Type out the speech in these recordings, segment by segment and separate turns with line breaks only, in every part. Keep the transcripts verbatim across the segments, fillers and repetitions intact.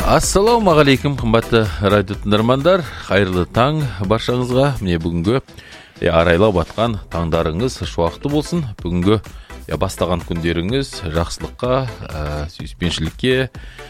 Ассалаумағалейкум, қымбатты радио тыңдармандар, қайырлы таң баршаңызға. Міне бүгінгі арайлап атқан таңдарыңыз шуақты болсын. Бүгінгі бастаған күндеріңіз жақсылыққа, сүйіспеншілікке,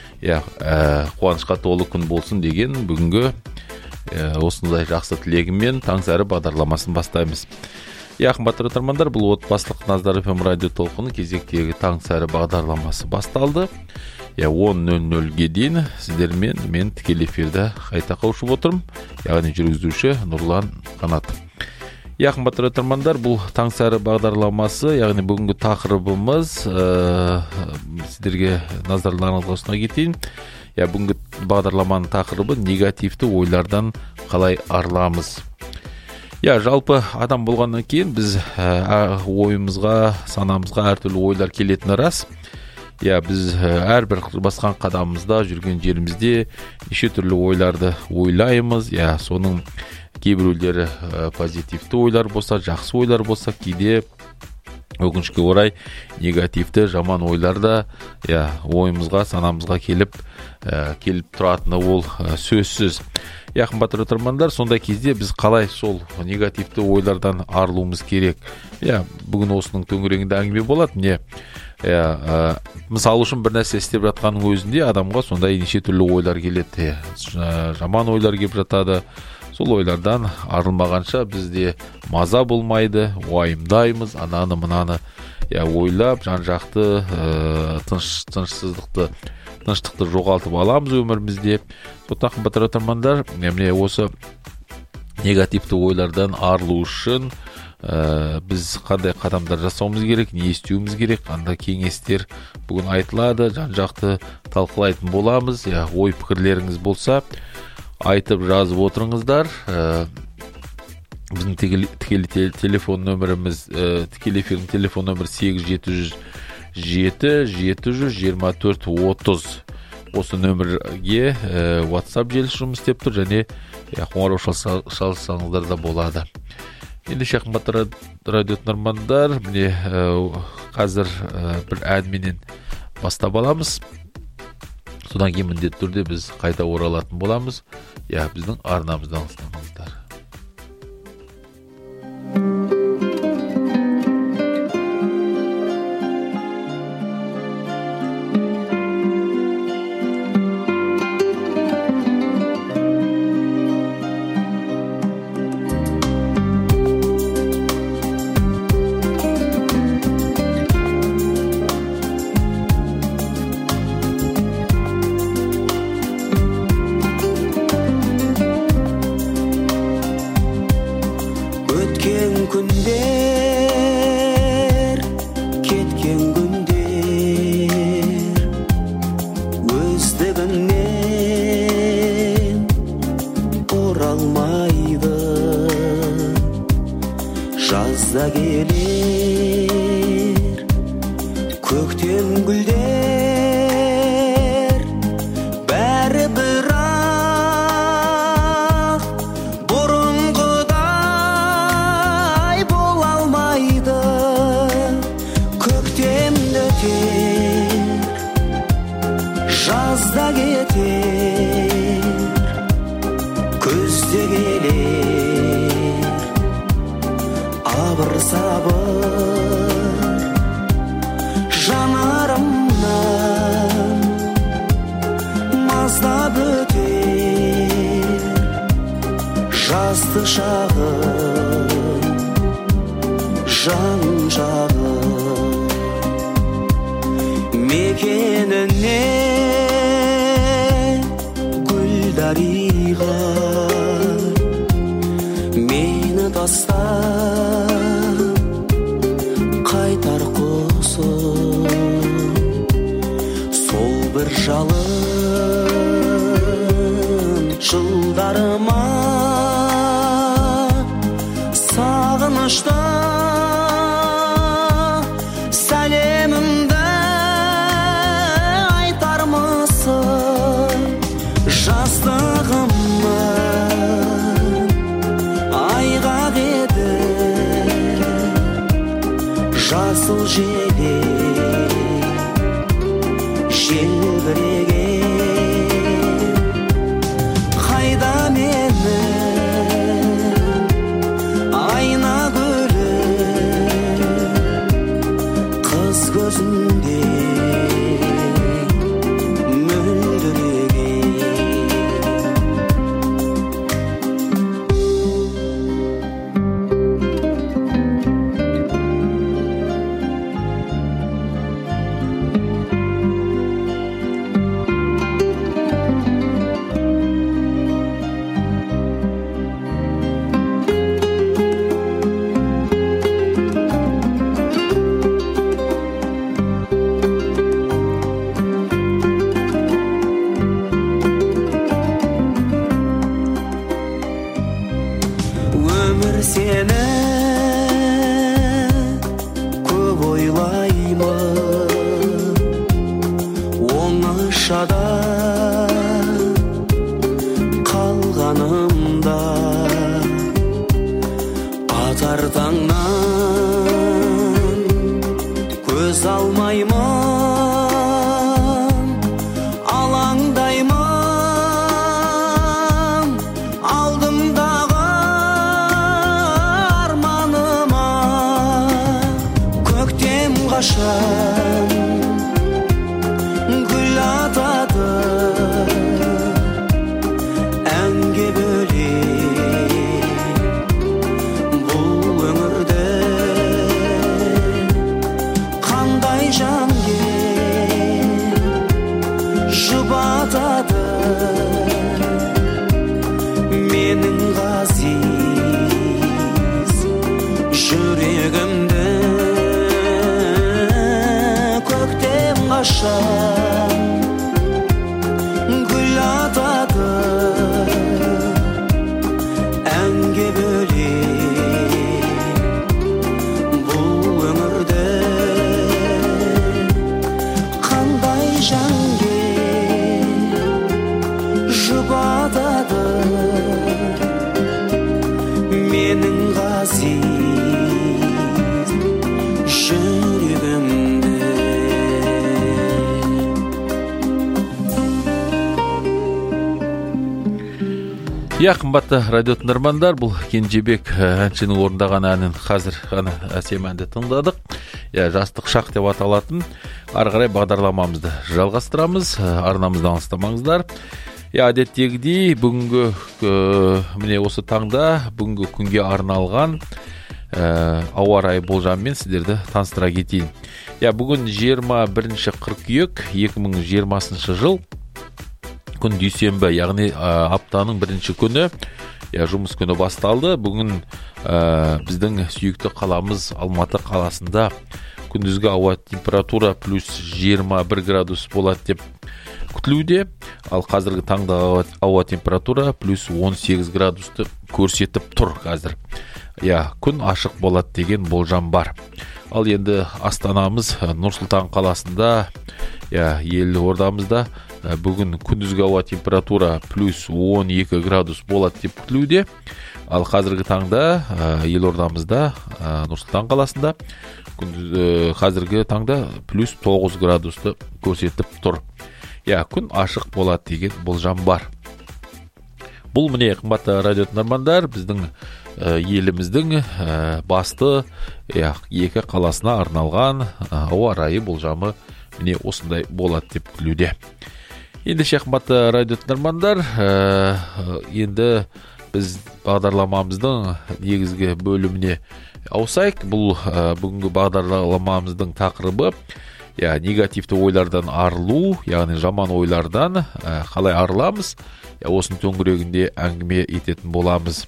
қуанышқа толы күн болсын деген бүгінгі осындай жақсы тілегіммен Таңсәрі бағдарламасын бастаймыз. Қымбатты тыңдармандар, бұл отбасылық Наздар эф эм радио толқыны кезектегі Таңсәрі бағдарламасы басталды. он нөл нөлге дейін сіздермен мен тікелей эфирде қайта қауышып отырмын. Яғни жүргізуші Нұрлан Қанат. Қымбатты тыңдармандар, бұл Таңсәрі бағдарламасы, яғни бүгінгі тақырыбымыз сіздерге назарларыңызға ұсына кетейін. Бүгінгі бағдарламаның тақырыбы негативті ойлардан қалай арыламыз. Жалпы адам болғаннан кейін біз ойымызға, санамызға әртүрлі ойлар келетіні рас. Біз әрбір басқан қадамымызда, жүрген жерімізде неше түрлі ойларды ойлаймыз. Соның кейбіреулері позитивті ойлар болса, жақсы ойлар болса, кейде өкінішке орай негативті, жаман ойлар да ойымызға, санамызға келіп келіп тұратыны ол сөзсіз. Қымбатты тыңдармандар, сондай кезде біз қалай сол негативті ойлардан арылуымыз керек? Бүгін осының төңірегінде әңгіме болады. Не? Мысалы үшін бір нәрсе істеп жатқанның өзінде адамға сондай неше түрлі ойлар келеді. Жаман ойлар келіп жатады. Сол ойлардан арылмағанша бізде маза болмайды, уайымдаймыз, ананы мынаны ойлап, жан-жақты тыныштықты тыныштықты жоғалтып аламыз өмірімізде. Сондықтан қымбатты тыңдармандар, міне осы негативті ойлардан арылу үшін біз қандай қадамдар жасауымыз керек, не істеуіміз керек, қандай кеңестер бүгін айтылады, жан-жақты талқылайтын боламыз. Ой пікірлеріңіз болса, айтып жазып отырыңыздар. Біздің тікелей телефон нөміріміз, тікелей эфирдің телефон нөмірі сегіз жеті жүз жеті жеті жүз жиырма төрт отыз. Осы нөмірге WhatsApp желісі жұмыс істеп тұр, және қоңырау шалсаңыздар да болады. Енді қымбатты радио тыңдармандар, міне қазір бір әнменен бастап аламыз. Содан кейін міндетті түрде біз қайта оралатын боламыз. Біздің арнамыздан алыстамаңыздар.
Жасыл желе желбіреген көзінде өмір сені көп ойлаймын, оңашада қалғанымда атар таңнан көз алмаймын, алаңдаймын алдымдағы арманыма. Көктем қашан гүл атады, әнге бөлеп бұл өңірді. Қандай жан жұбатады менің ғазиз жүрегімді. Көктем қашан гүл атады, әнге бөлеп бұл өңірді. Қандай жанге жұбатады менің ғазиз жүрегімді.
Иә, қымбатты радио тыңдармандар, бұл Кенжебек әншінің орындаған әнін қазір ғана әсем әнді тыңдадық. Иә, жастық шақ деп аталатын. Ары қарай бағдарламамызды жалғастырамыз, арнамыздан алыстамаңыздар. Иә, әдеттегідей бүгінгі міне осы таңда бүгінгі күнге арналған ауа райы болжамымен сіздерді таныстыра кетейін. Иә, бүгін жиырма бірінші қыркүйек екі мың жиырмасыншы жыл, күн дүйсенбі, яғни аптаның бірінші күні. Я, жұмыс күні басталды. Бүгін ә, біздің сүйікті қаламыз Алматы қаласында күндізгі ауа температура плюс жиырма бір градус болады деп күтілуде. Ал қазіргі таңда ауа температура плюс он сегіз градусты көрсетіп тұр қазір. Я, күн ашық болады деген болжам бар. Ал енді астанамыз Нұр-Сұлтан қаласында, я, елордамызда бүгін күндізгі ауа температура плюс он екі градус болады деп күтілуде. Ал қазіргі таңда елордамызда Нұр-Сұлтан қаласында күндіз, қазіргі таңда плюс тоғыз градусты көрсетіп тұр. Я, күн ашық болады деген болжам бар. Бұл міне қымбатты радио тыңдармандар, біздің еліміздің басты екі қаласына арналған ауа райы болжамы міне осындай болады деп күтілуде. Енді қымбатты радио тыңдармандар, енді біз бағдарламамыздың негізгі бөліміне ауысайық. Бұл бүгінгі бағдарламамыздың тақырыбы я, негативті ойлардан арылу, яғни жаман ойлардан қалай арыламыз, я, осының төңірегінде әңгіме ететін боламыз.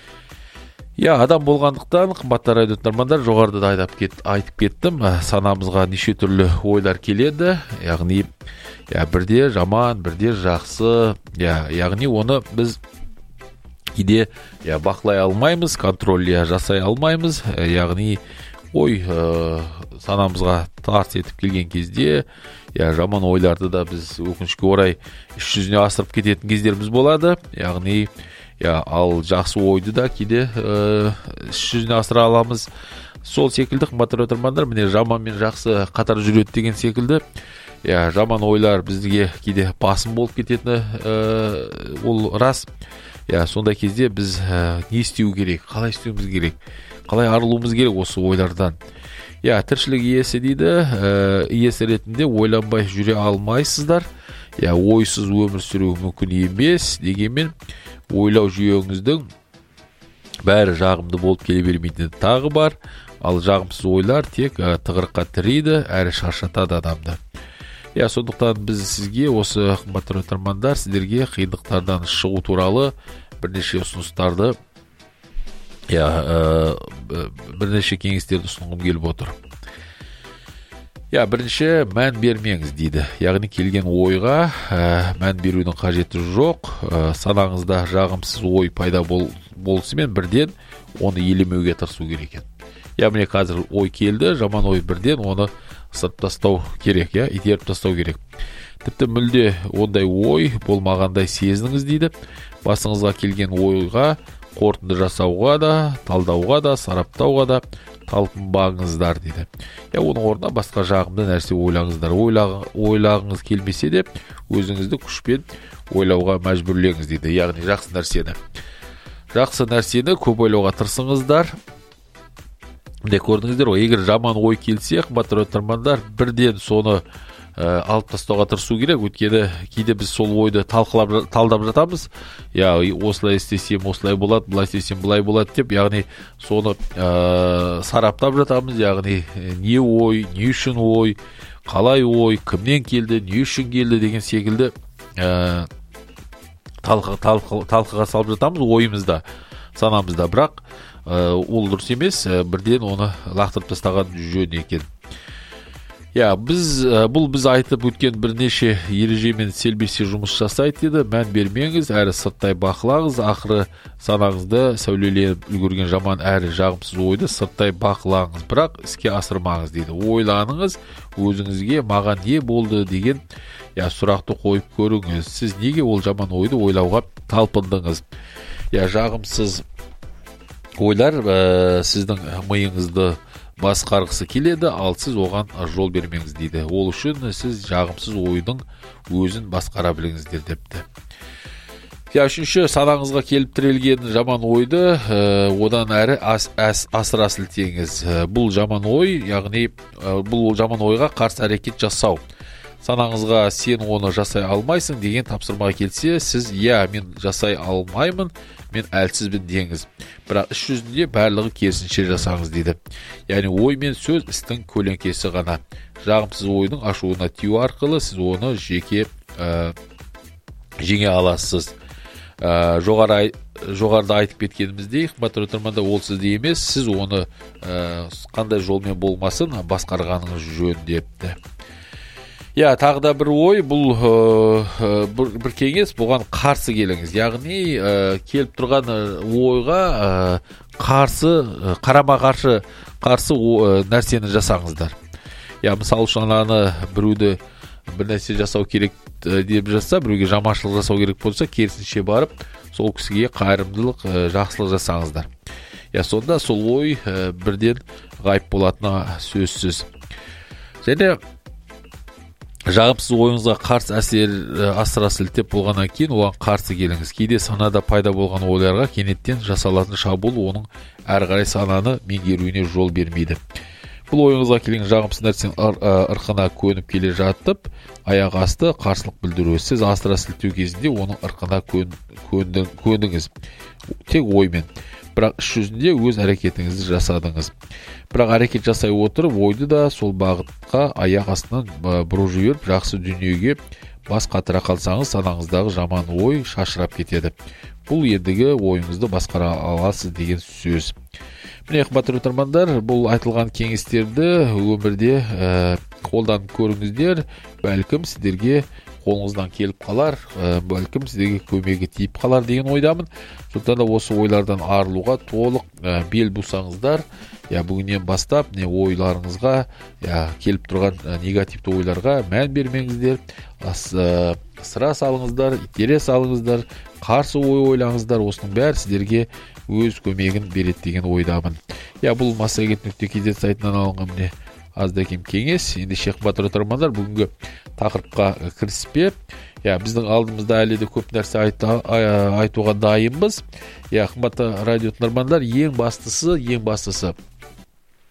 Я, адам болғандықтан, қымбатты радио тыңдармандар, жоғарыда да айтып, кет, айтып кеттім, санамызға неше түрлі ойлар келеді, яғни я, бірде жаман, бірде жақсы, я, яғни оны біз кейде я, бақылай алмаймыз, контроль я, жасай алмаймыз, яғни ой ә, санамызға тарс етіп келген кезде я, жаман ойларды да біз өкінішке орай іс жүзіне асырып кететін кездеріміз болады. Яғни я, ал жақсы ойды да кейде ә, іс жүзіне асыра аламыз. Сол секілді қымбатты радиотыңдармандар, міне жаман мен жақсы қатар жүреді деген секілді. Я, жаман ойлар бізге кейде басым болып кететіні ә, ол рас. Я, сондай кезде біз ә, не істеу керек, қалай істеуіміз керек, қалай арылуымыз керек осы ойлардан. иә тіршілік иесі дейді, иесі ретінде ойланбай жүре алмайсыздар. иә ойсыз өмір сүру мүмкін емес, дегенмен ойлау жүйеңіздің бәрі жағымды болып келе бермейтіні тағы бар. Ал жағымсыз ойлар тек тығырыққа тірейді, әрі шаршатады адамды. иә сондықтан біз сізге осы қымбатты тыңдармандар, сіздерге қиындықтардан шығу туралы бірнеше ұсыныстарды, иә бірнеше кеңестерді ұсынғым келіп отыр. иә бірінші, мән бермеңіз дейді. Яғни келген ойға мән берудің қажеті жоқ. Санаңызда жағымсыз ой пайда болысымен бірден оны елемеуге тырысу керек екен. иә міне қазір ой келді, жаман ой, бірден оны ысырып тастау керек, иә итеріп тастау керек. Тіпті мүлде ондай ой болмағандай сезініңіз дейді. Басыңызға келген ойға қорытынды жасауға да, талдауға да, сараптауға да талпынбаңыздар дейді. иә оның орнына басқа жағымды нәрсе ойлаңыздар. Ойлағыңыз келмесе де өзіңізді күшпен ойлауға мәжбүрлеңіз дейді. Яғни жақсы нәрсені жақсы нәрсені көп ойлауға тырысыңыздар. Міне көрдіңіздер ғой, егер жаман ой келсе, қымбатты тыңдармандар, бірден соны ә, алып тастауға тырысу керек. Өйткені кейде біз сол ойды талқылап талдап жатамыз. Я осылай істесем осылай болады, былай істесем былай болады деп, яғни соны ә, сараптап жатамыз. Яғни не ой, не үшін ой, қалай ой, кімнен келді, не үшін келді деген секілді ә, талқы, талқы, талқыға салып жатамыз ойымызда, санамызда. Бірақ ә, ол дұрыс емес, ә, бірден оны лақтырып тастаған жөн екен. иә біз бұл біз айтып өткен бірнеше ережемен селбесе жұмыс жасайды дейді. Мән бермеңіз, әрі сырттай бақылаңыз. Ақыры санаңызды сәулеленіп үлгерген жаман әрі жағымсыз ойды сырттай бақылаңыз, бірақ іске асырмаңыз дейді. Ойланыңыз, өзіңізге маған не болды деген иә сұрақты қойып көріңіз. Сіз неге ол жаман ойды ойлауға талпындыңыз? иә жағымсыз ойлар ә, сіздің миыңызды басқарғысы келеді, ал сіз оған жол бермеңіз дейді. Ол үшін сіз жағымсыз ойдың өзін басқара біліңіздер депті. Я үшінші, санаңызға келіп тірелген жаман ойды ә, одан әрі ас, ас, асыра сілтеңіз. Бұл жаман ой, яғни ә, бұл жаман ойға қарсы әрекет жасау. Санаңызға сен оны жасай алмайсың деген тапсырма келсе, сіз иә мен жасай алмаймын, мен әлсізбін деңіз. Бірақ іс жүзінде барлығы керісінше жасаңыз дейді. Яғни ой мен сөз істің көлеңкесі ғана. Жағымсыз ойдың ашуына тию арқылы сіз оны жеке ә, жеңе аласыз. Ә, жоғары, жоғарыда айтып кеткеніміздей, қымбатты тыңдармандар, ол сізде емес, сіз оны ә, қандай жолмен болмасын басқарғаныңыз жөн депті. иә тағы да бір ой, бұл ә, бір, бір кеңес, бұған қарсы келіңіз. Яғни ә, келіп тұрған ойға ә, қарсы, ә, қарама қарсы қарсы ә, нәрсені жасаңыздар. иә мысалы үшін ананы біреуді бір нәрсе жасау керек деп жатса, біреуге жаманшылық жасау керек болса, керісінше барып сол кісіге қайырымдылық, ә, жақсылық жасаңыздар. иә сонда сол ой ә, бірден ғайып болатыны сөзсіз. және жағымсыз ойыңызға қарсы әсер асыра сілтеп болғаннан кейін оған қарсы келіңіз. Кейде санада пайда болған ойларға кенеттен жасалатын шабуыл оның әрі қарай сананы меңгеруіне жол бермейді. Бұл ойыңызға келген жағымсыз нәрсенің ырқына көніп келе жатып, аяқ асты қарсылық білдіру. Сіз асыра сілтеу кезінде оның ырқына көндіңіз, тек оймен. Бірақ іс жүзінде өз әрекетіңізді жасадыңыз. Бірақ әрекет жасай отырып, ойды да сол бағытқа аяқ астынан бұрып жіберіп, жақсы дүниеге бас қатыра қалсаңыз, санаңыздағы жаман ой шашырап кетеді. Бұл ендігі ойыңызды басқара аласыз деген сөз. Міне қымбатты тыңдармандар, бұл айтылған кеңестерді өмірде ә, қолданып көріңіздер. Бәлкім сіздерге қолыңыздан келіп қалар, ә, бәлкім сіздерге көмегі тиіп қалар деген ойдамын. Сондықтан да осы ойлардан арылуға толық ә, бел бусаңыздар. Я бүгіннен бастап не ойларыңызға, я келіп тұрған ә, негативті ойларға мән бермеңіздер. Ас, ә, сыра салыңыздар, итере салыңыздар, қарсы ой ойлаңыздар. Осының бәрі сіздерге өз көмегін береді деген ойдамын. Я бұл массагет нүкте кз сайтынан алынған міне азда кем кеңес. Енді қымбатты тыңдармандар, бүгінгі тақырыпқа кіріспе. Я біздің алдымызда әлі де көп нәрсе айта, айтуға дайынбыз. Я қымбатты радио тыңдармандар, ең бастысы, ең бастысы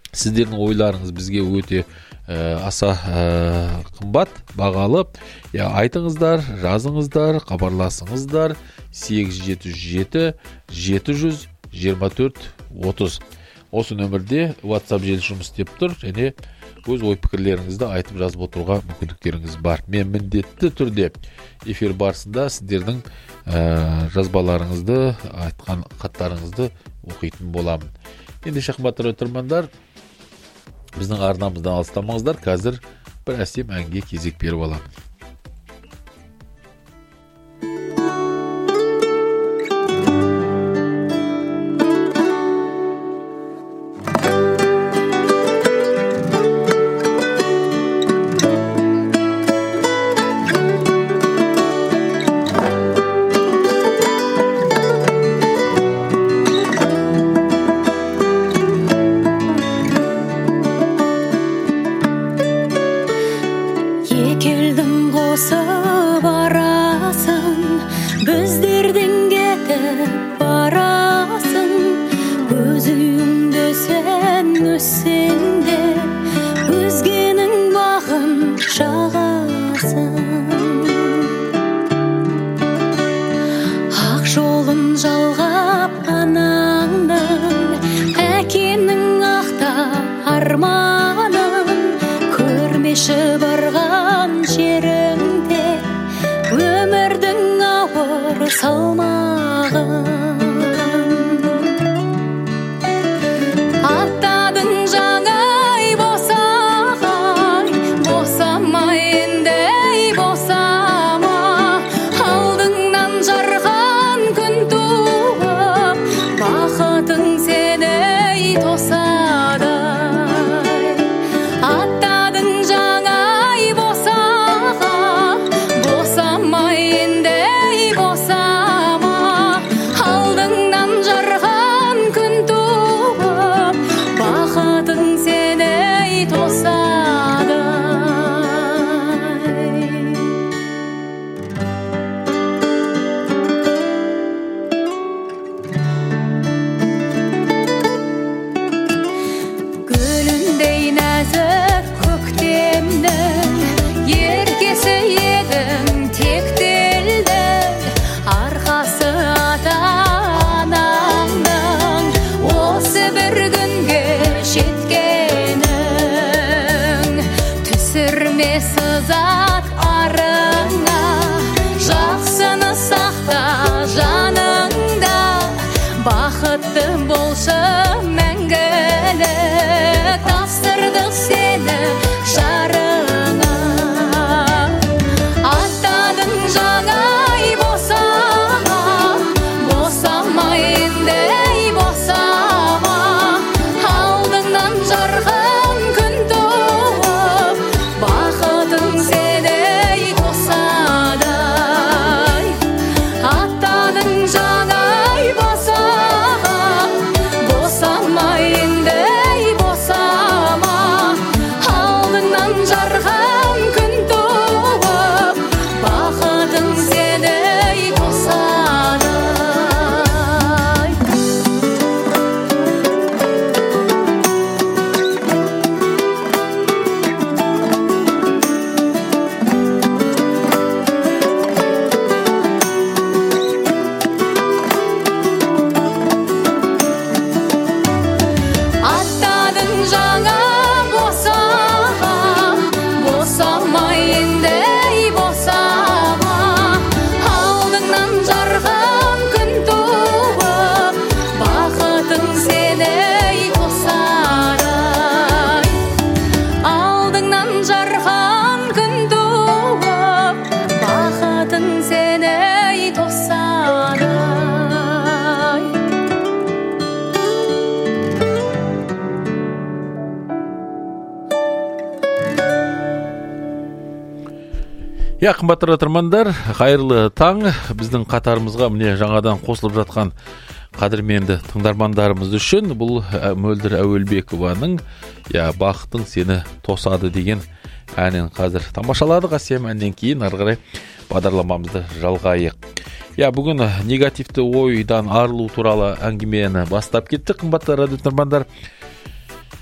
сіздердің ойларыңыз бізге өте аса қымбат, бағалы. Айтыңыздар, жазыңыздар, хабарласыңыздар. сегіз жеті жеті жеті жүз жиырма төрт отыз осы нөмірде WhatsApp желісі жұмыс істеп тұр, және өз ой-пікірлеріңізді айтып жазып отыруға мүмкіндіктеріңіз бар. Мен міндетті түрде эфир барысында сіздердің жазбаларыңызды, айтқан хаттарыңызды оқитын боламын. Ендеше қымбатты тыңдармандар, біздің арнамыздан алыстамаңыздар. Қазір бір әсем әнге кезек беріп аламын. Я, қымбатты тыңдармандар, қайырлы таң. Біздің қатарымызға міне жаңадан қосылып жатқан қадірменді тыңдармандарымыз үшін бұл Мөлдір Әуелбекованың я бақытың сені тосады деген әнін қазір тамашаладық. Әсем әннен кейін ары қарай бағдарламамызды жалғайық. Я, бүгін негативті ойдан арылу туралы әңгімені бастап кеттік, қымбатты радио тыңдармандар.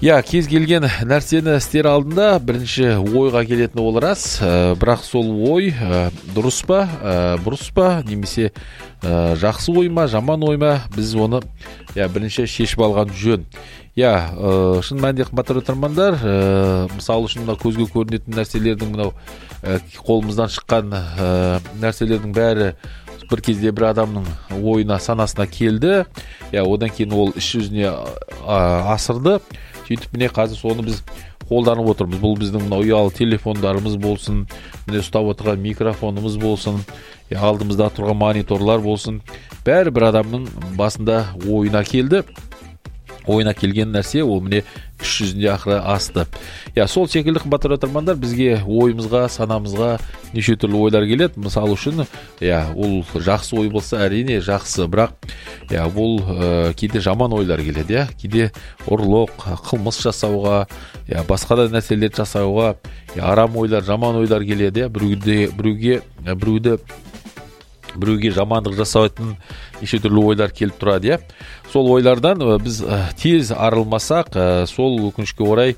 Я кез келген нәрсені істер алдында бірінші ойға келетіні ол рас, бірақ сол ой дұрыс па, бұрыс па, немесе жақсы ой ма, жаман ой ма, біз оны я бірінші шешіп алған жөн. Я шын мәнінде қымбатты тыңдармандар, мысалы үшін мына көзге көрінетін нәрселердің, мынау қолымыздан шыққан нәрселердің бәрі бір кезде бір адамның ойына, санасына келді. Я одан кейін ол іс жүзіне асырды. Сөйтіп міне қазір соны біз қолданып отырмыз. Бұл біздің мына ұялы телефондарымыз болсын, міне ұстап отырған микрофонымыз болсын, алдымызда тұрған мониторлар болсын. Бәрі бір адамның басында ойына келді. Ойына келген нәрсе ол міне іс жүзінде ақыры асты. Я сол секілді қымбатты тыңдармандар, бізге ойымызға, санамызға неше түрлі ойлар келеді. Мысалы үшін, я ол жақсы ой болса, әрине жақсы, бірақ я бұл ә, кейде жаман ойлар келеді, я кейде ұрлық, қылмыс жасауға, я басқа да нәрселер жасауға, я арам ойлар, жаман ойлар келеді, я біреуге біреуге біреуді біреуге жамандық жасайтын неше түрлі ойлар келіп тұрады, я. Сол ойлардан біз тез арылмасақ, сол өкінішке орай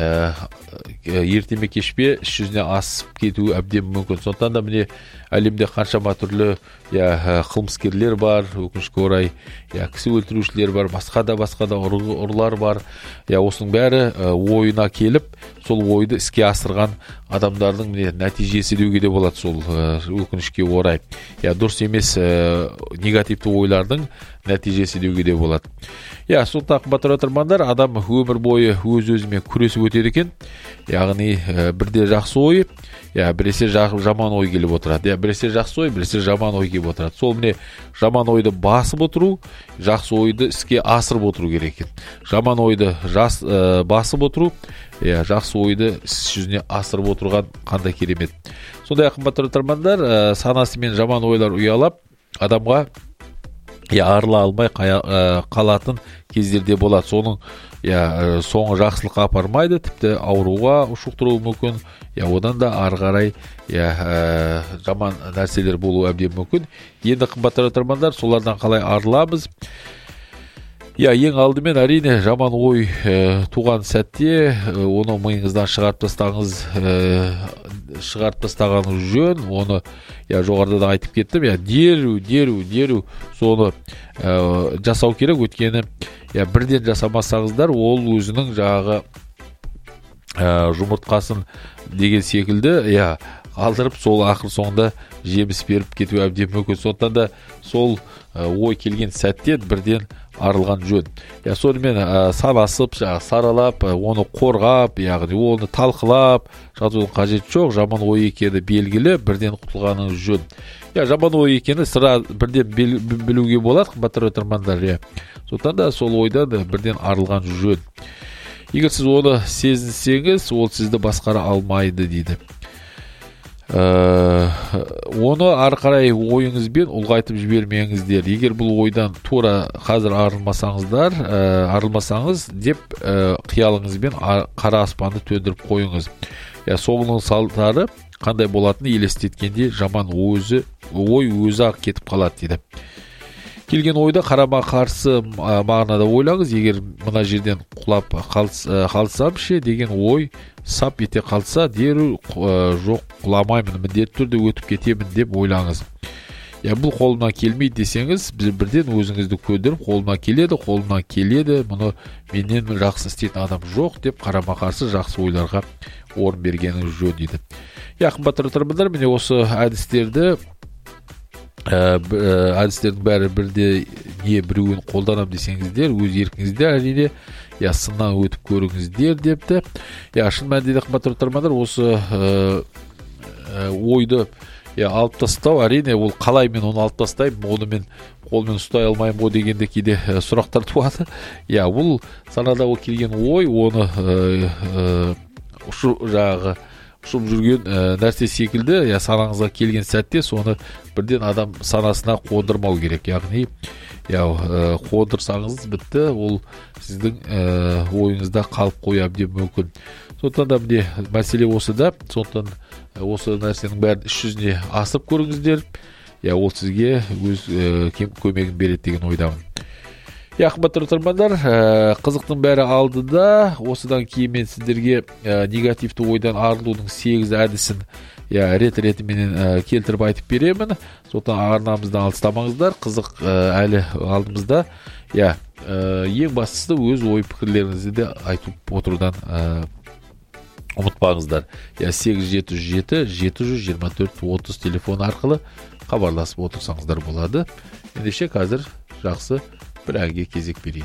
ертеме кешпе іс жүзіне асып кетуі әбден мүмкін. Сондықтан да міне әлемде қаншама түрлі я қылмыскерлер бар, өкінішке орай я кісі өлтірушілер бар, басқа да басқа да ұрлар бар. Я осының бәрі ойына келіп, сол ойды іске асырған адамдардың міне нәтижесі деуге де болады, сол өкінішке орай. Я дұрыс емес негативті ойлардың нәтижесі деуге де болады. Я сондықтан қымбатты тыңдармандар, адам өмір бойы өз-өзімен күресіп өтеді екен. Яғни бірде жақсы ой, я біресе жаман ой келіп отырады. Я біресе жақсы ой, біресе жаман ой келіп отырады. Сол міне жаман ойды басып отыру, жақсы ойды іске асырып отыру керек екен. Жаман ойды жас, ә, басып отыру, я жақсы ойды іс жүзіне асырып отырған қандай керемет. Сондай қымбатты тыңдармандар, ә, санасымен жаман ойлар ұялап, адамға я арыла алмай қалатын кездерде болады. Соның я соңы жақсылыққа апармайды, тіпті ауруға ұшықтыруы мүмкін. Я одан да ары қарай я жаман нәрселер болуы әбден мүмкін. Енді қымбатты тыңдармандар, солардан қалай арыламыз? Я ең алдымен әрине жаман ой ә, туған сәтте ә, оны миыңыздан шығарып тастаңыз, ә, шығарып тастағаныңыз жөн. Оны я жоғарыда да айтып кеттім, я деру, деру, деру соны ә, жасау керек. Өткені я бірден жасамасаңыздар, ол өзінің жағы ә, жұмыртқасын деген секілді я алдырып, сол ақыр соңында жеміс беріп кетуі әбден мүмкін. Сондықтан да сол ә, ой келген сәтте бірден арылған жөн. Я сонымен ә, санасып, саралап, оны қорғап, яғни оны талқылап жатудың қажеті жоқ. Жаман ой екені белгілі, бірден құтылғаныңыз жөн. Я жаман ой екені сыра бірден білуге болады, қымбатты тыңдармандар. Я сондықтан да сол ойдан бірден арылған жөн. Егер сіз оны сезінсеңіз, ол сізді басқара алмайды дейді. Ә, оны ары қарай ойыңызбен ұлғайтып жібермеңіздер. Егер бұл ойдан тура қазір арылмасаңыздар, ә, арылмасаңыз деп ә, қиялыңызбен қара аспанды төндіріп қойыңыз. Я соңының салдары қандай болатыны елестеткенде жаман өзі ой өзі ақ кетіп қалады дейді. Келген ойда қарама қарсы мағынада ойлаңыз. Егер мына жерден құлап қалсам ше деген ой сап ете қалса, деру жоқ құламаймын, міндетті түрде өтіп кетемін деп ойлаңыз. Я бұл қолымнан келмейді десеңіз, біз бірден өзіңізді көндіріп, қолымнан келеді, қолымнан келеді, мұны менен жақсы істейтін адам жоқ деп қарама қарсы жақсы ойларға орын бергеніңіз жөн дейді. Я қымбатты тыңдармандар, міне осы әдістерді әдістердің бәрі бірде не біреуін қолданам десеңіздер, өз еркіңізде әрине я сыннан өтіп көріңіздер депті. Я шын мәнінде қымбатты тыңдармандар, осы ә, ә, ойды я алып тастау, әрине ол қалай мен оны алып тастаймын, оны мен қолмен ұстай алмаймын ғой дегенде кейде ә, сұрақтар туады. Я бұл санада ол келген ой, оны ә, ә, ұшу жағы ұшып жүрген ә, нәрсе секілді, я санаңызға келген сәтте соны бірден адам санасына қондырмау керек. Яғни я ә, қондырсаңыз бітті, ол сіздің ә, ойыңызда қалып қоя әбден мүмкін. Сондықтан да міне мәселе осы да, сондықтан осы нәрсенің бәрін іс жүзіне асып көріңіздер. Я ол сізге өз ә, көмегін береді деген ойдамын. Қымбатты тыңдармандар, қызықтың бәрі алдыда. Осыдан кейін мен сіздерге негативті ойдан арылудың сегіз әдісін рет-ретіменен келтіріп айтып беремін. Сондықтан арнамыздан алыстамаңыздар. Қызық әлі алдымызда. Ең бастысы өз ой пікірлеріңізді де айтып отырудан ұмытпаңыздар. сегіз жеті жүз жеті жеті жүз жиырма төрт отыз телефон арқылы хабарласып отырсаңыздар болады. Ендеше қазір жақсы бір әнге кезек берейін.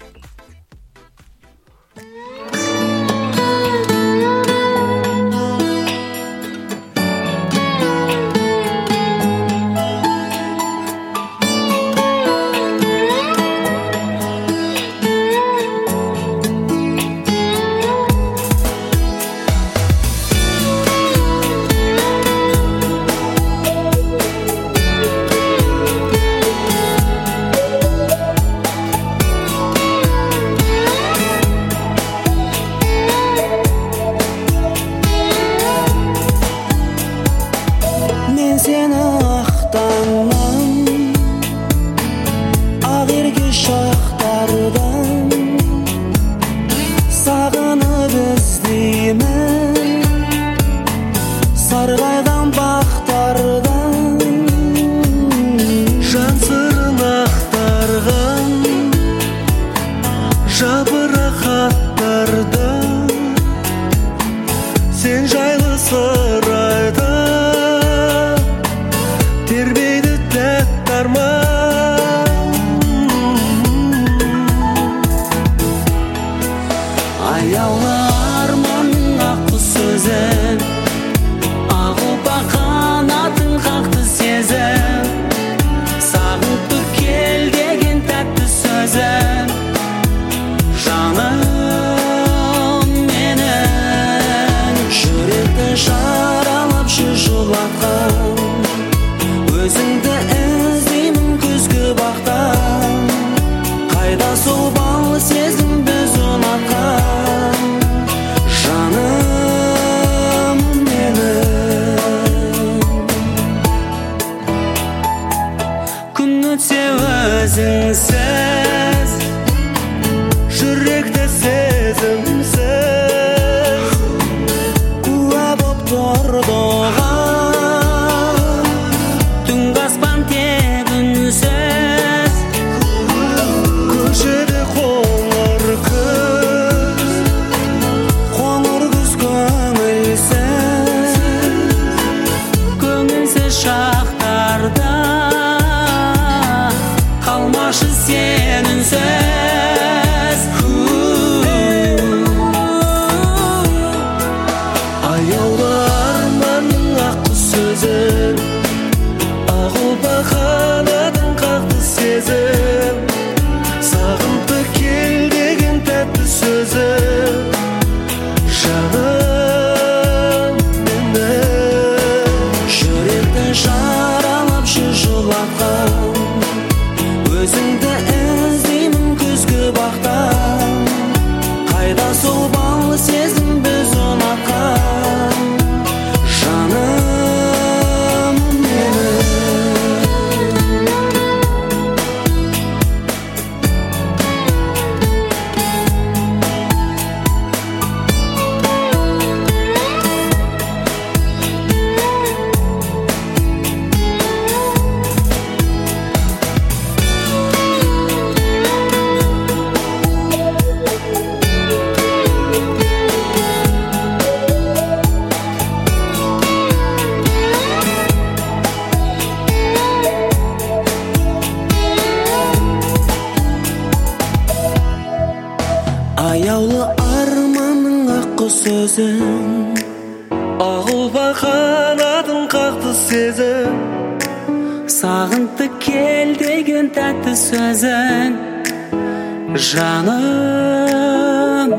Жаным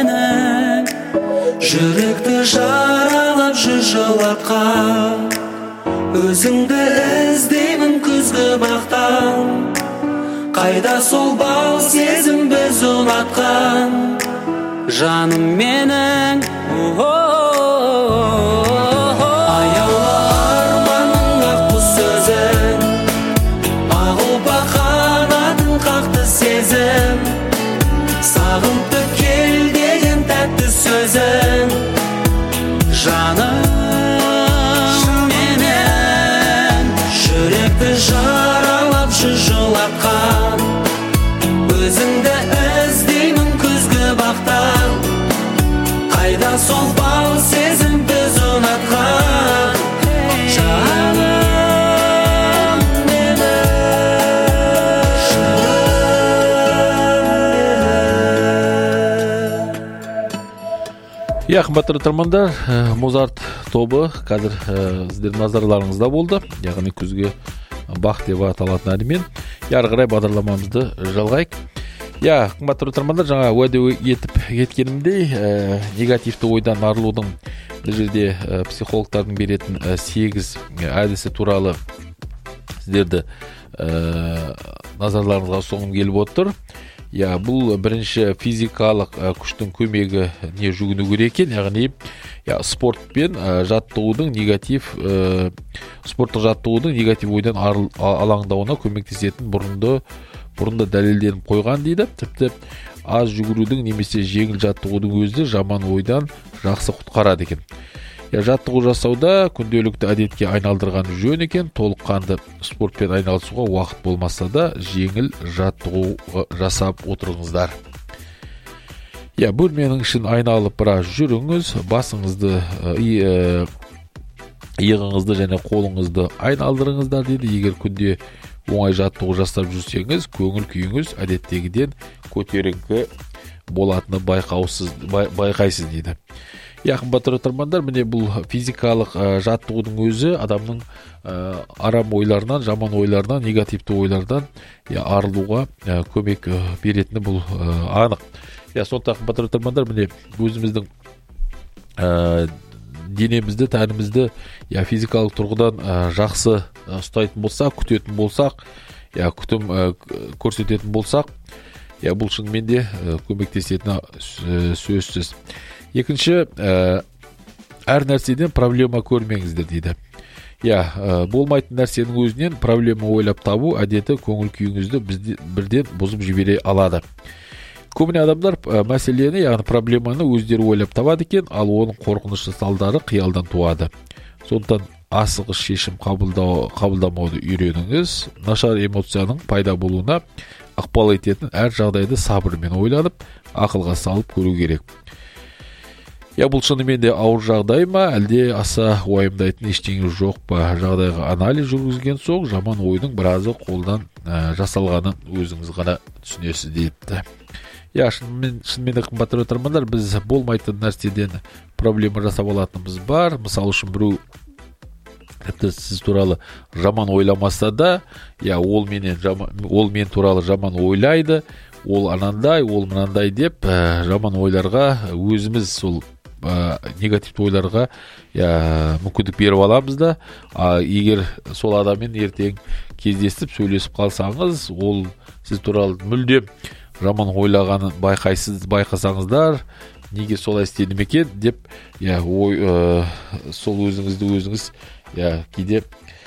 менің жүректі жаралап жүр жылатқан өзіңді іздеймін күзгі бақтан қайда сол бал сезім біз ұнатқан жаным менің аяулы арманның ақ құс сөзің ақ ұлпа қанатын қақты сезім жаным менен жүректі жаралап жылатқан өзіңді іздеймін күзгі бақтан қайда сол бал сезім біз ұнатқан жаным
Я қымбатты тыңдармандар, Музарт тобы қазір сіздердің назарларыңызда болды. Яғни күзгі бақ деп аталатын әнімен ары қарай бағдарламамызды жалғайық. Я қымбатты тыңдармандар, жаңа уәде етіп кеткенімдей, негативті ойдан арылудың бұл жерде психологтардың беретін сегіз әдісі туралы сіздерді назарларыңызға ұсынғым келіп отыр. Я бұл бірінші физикалық күштің көмегі не жүгіну керек екен, яғни я спортпен жаттығудың негатив спорттық жаттығудың негатив ойдан алаңдауына көмектесетін бұрынды бұрында дәлелденіп қойған дейді. Тіпті аз жүгірудің немесе жеңіл жаттығудың өзі жаман ойдан жақсы құтқарады екен. Я жаттығу жасауда күнделікті әдетке айналдырған жөн екен. Толыққанды спортпен айналысуға уақыт болмаса да жеңіл жаттығу жасап отырыңыздар. Я бөлменің ішін айналып біраз жүріңіз, басыңызды, иығыңызды және қолыңызды айналдырыңыздар дейді. Егер күнде оңай жаттығу жасап жүрсеңіз, көңіл күйіңіз әдеттегіден көтеріңкі болатыны байқаусыз байқайсыз дейді. Яқын батыр тыңдармандар, міне бұл физикалық жаттығудың өзі адамның арам ойларынан, жаман ойларынан, негативті ойлардан арылуға көмек беретіні бұл анық. Я сондықтан батыр тыңдармандар, міне өзіміздің денемізді, тәнімізді физикалық тұрғыдан жақсы ұстайтын болсақ, күтетін болсақ, күтім көрсететін болсақ, бұл шынымен де көмектесетіні сөзсіз. Екінші, әр нәрседен проблема көрмеңіздер дейді. Я, болмайтын нәрсенің өзінен проблема ойлап табу әдеті көңіл күйіңізді бірден бұзып жібере алады. Көбіне адамдар мәселені, яғни проблеманы өздері ойлап табады екен, ал оның қорқынышты салдары қиялдан туады. Сондықтан асығыс шешім қабылдамауды үйреніңіз. Нашар эмоцияның пайда болуына ықпал ететін әр жағдайды сабырмен ойланып, ақылға салып көру керек. Я, бұл шынымен де ауыр жағдай ма, әлде аса уайымдайтын ештеңе жоқ па? Жағдайға анализ жүргізген соң жаман ойдың біразы қолдан жасалғанын өзіңіз ғана түсінесіз дейді. Я, шынымен де қымбатты тыңдармандар, біз болмайтын нәрседен проблема жасап алатынымыз бар. Мысалы үшін біреу тіпті сіз туралы жаман ойламаса да, я, ол менен ол мен туралы жаман ойлайды, ол анандай, ол мынандай деп жаман ойларға өзіміз сол негативті ойларға мүмкіндік беріп аламыз да. Егер сол адаммен ертең кездесіп сөйлесіп қалсаңыз, ол сіз туралы мүлдем жаман ойлағанын байқайсыз, байқасаңыздар, неге солай істедім екен деп, ой, сол өзіңізді өзіңіз кейде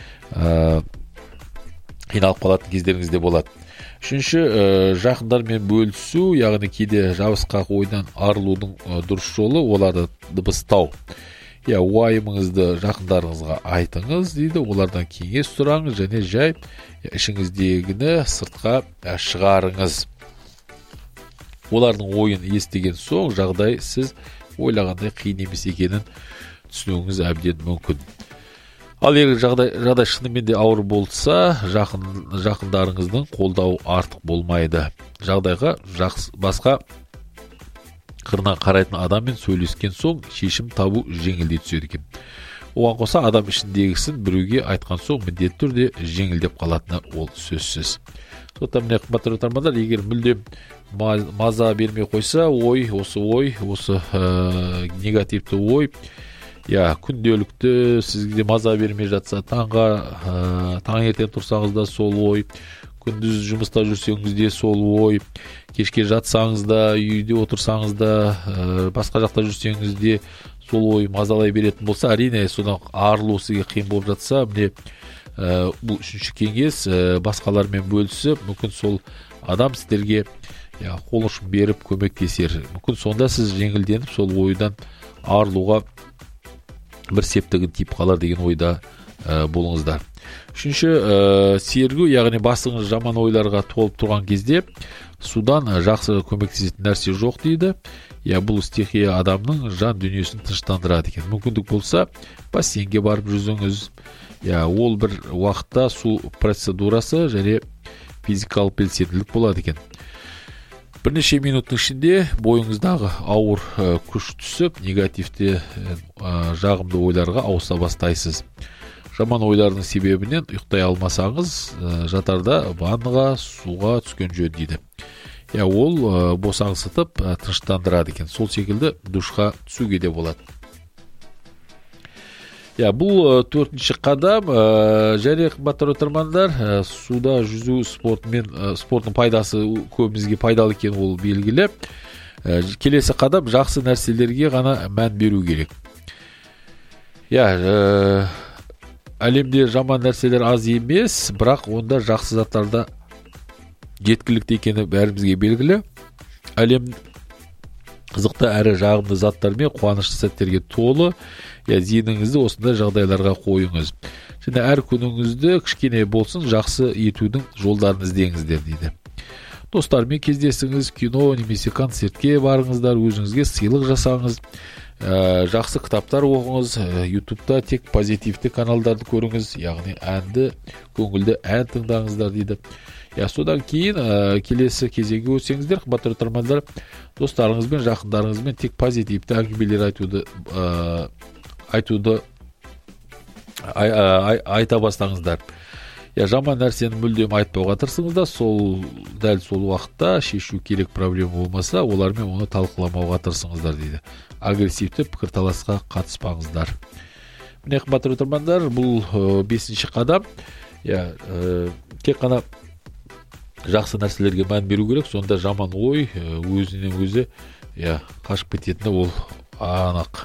қиналып қалатын кездеріңізде болады. Үшінші, жақындармен бөлісу, яғни кейде жабысқақ ойдан арылудың дұрыс жолы оларды дыбыстау. Я, уайымыңызды жақындарыңызға айтыңыз дейді, олардан кеңес сұраңыз және жай ішіңіздегіні сыртқа шығарыңыз. Олардың ойын естіген соң жағдай сіз ойлағандай қиын емес екенін түсінуіңіз әбден мүмкін. Ал егер жағдай, жағдай шынымен де ауыр болса, жақын, жақындарыңыздың қолдауы артық болмайды. Жағдайға жақсы, басқа қырынан қарайтын адаммен сөйлескен соң шешім табу жеңілдей түседі екен. Оған қоса адам ішіндегісін біреуге айтқан соң міндетті түрде жеңілдеп қалатыны ол сөзсіз. Сондықтан міне қымбатты тыңдармандар, егер мүлдем маза бермей қойса, ой, осы ой, осы ә, негативті ой, я, күнделікті сізге маза бермей жатса, таңға ә, таңертең тұрсаңыз да сол ой, күндіз жұмыста жүрсеңіз де сол ой, кешке жатсаңыз да, үйде отырсаңыз да, ә, басқа жақта жүрсеңіз де сол ой мазалай беретін болса, әрине содан арылу сізге қиын болып жатса, міне ә, бұл үшінші кеңес, ә, басқалармен бөлісіп, мүмкін сол адам сіздерге я, қол ұшын беріп көмектесер. Мүмкін сонда сіз жеңілденіп сол ойдан арылуға бір септігін тиіп қалар деген ойда ә, болыңыздар. Үшінші, ә, сергу, яғни басыңыз жаман ойларға толып тұрған кезде судан жақсы көмектесетін нәрсе жоқ дейді. Я бұл стихия адамның жан дүниесін тыныштандырады екен. Мүмкіндік болса, бассейнге барып жүзіңіз. Я ол бір уақытта су процедурасы және физикалық белсенділік болады екен. Бірнеше минуттың ішінде бойыңыздағы ауыр ә, күш түсіп, негативті ә, жағымды ойларға ауыса бастайсыз. Жаман ойлардың себебінен ұйықтай алмасаңыз, ә, жатарда ваннаға, суға түскен жөн дейді. Я ол ә, босаңсытып ә, тыныштандырады екен. Сол секілді душқа түсуге де болады. Я бұл ә, төртінші қадам, ә, және қымбатты отырмандар, ә, суда жүзу спортымен ә, спорттың пайдасы көбімізге пайдалы екен, ол белгілі. Ә, келесі қадам, жақсы нәрселерге ғана мән беру керек. Я ә, әлемде жаман нәрселер аз емес, бірақ онда жақсы заттарда жеткілікті екені бәрімізге белгілі. Әлем қызықты әрі жағымды заттармен қуанышты сәттерге толы. Я зейініңізді осындай жағдайларға қойыңыз. Және әр күніңізді кішкене болсын жақсы етудің жолдарын іздеңіздер дейді. Достармен кездесіңіз, кино немесе концертке барыңыздар, өзіңізге сыйлық жасаңыз. Ә, жақсы кітаптар оқыңыз, ә, ютубта тек позитивті каналдарды көріңіз, яғни әнді, көңілді ән тыңдаңыздар дейді. Я содан кейін ә, келесі кезеңге өтсеңіздер, қымбатты тыңдармандар, достарыңызбен, жақындарыңызбен тек позитивті әңгімелер айтуды ә, айтуды ай, ай, айта бастаңыздар. Я жаман нәрсені мүлдем айтпауға тырысыңыздар, сол дәл сол уақытта шешу керек проблема болмаса, олармен оны талқыламауға тырысыңыздар дейді. Агрессивті пікірталасқа қатыспаңыздар. Міне қымбатты тыңдармандар, бұл ә, бесінші қадам. Я ә, тек қана жақсы нәрселерге мән беру керек, сонда жаман ой ә, өзінен өзі я қашып кететіні ол анық.